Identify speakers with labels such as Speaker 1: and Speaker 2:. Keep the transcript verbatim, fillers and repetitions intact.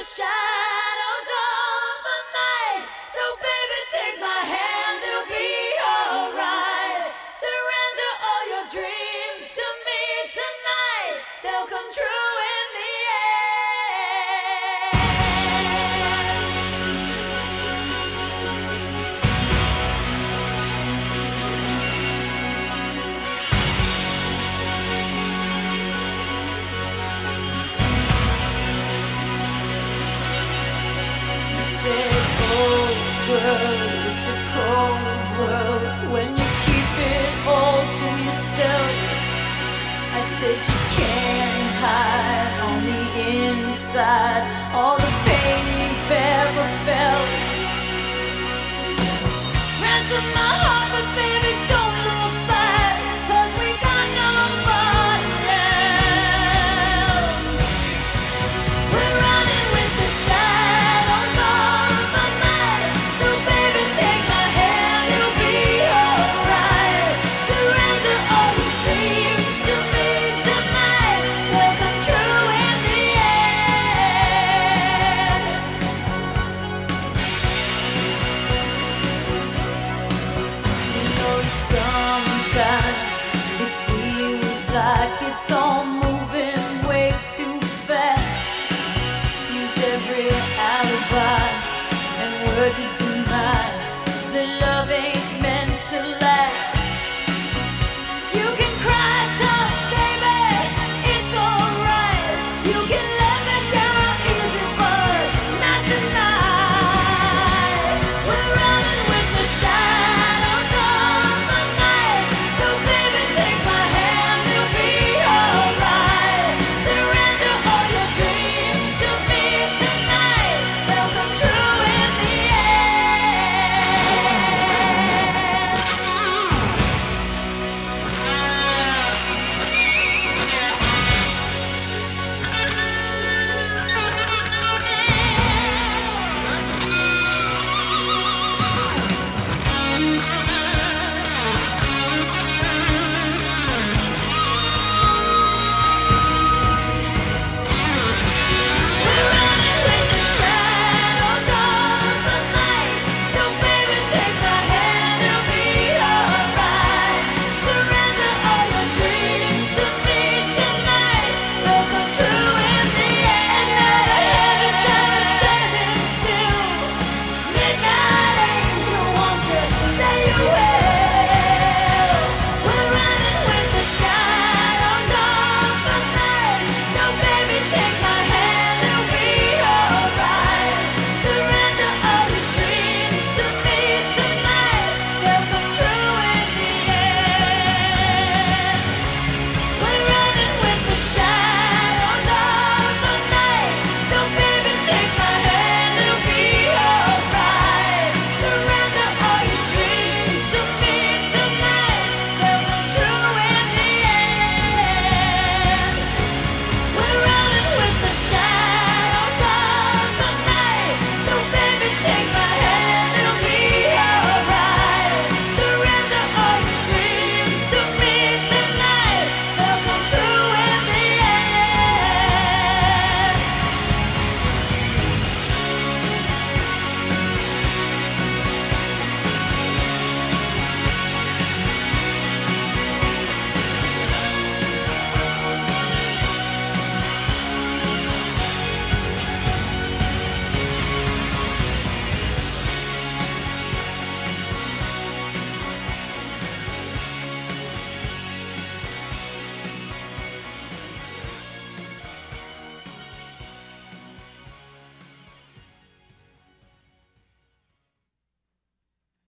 Speaker 1: shadows of the night. So baby, take my hand, it'll be alright. Surrender all your dreams to me tonight. They'll come true in the world, it's a cold world when you keep it all to yourself. I said you can't hide on the inside all the pain you've ever felt. Ransom my heart, but baby, don't look back, 'cause we got nobody else. We're running with the shadows of the night. So baby, take my hand, it'll be alright. Surrender all your dreams to me tonight. They'll come true in the end. You know, sometimes it feels like it's all moving way too fast. Use every alibi and word to